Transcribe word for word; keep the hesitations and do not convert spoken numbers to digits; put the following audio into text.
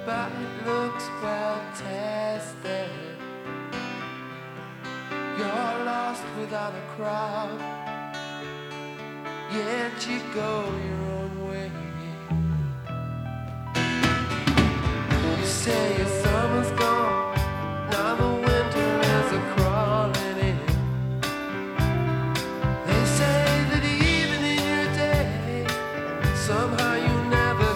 but it looks well tested. You're lost without a crowd, yet you go your own way.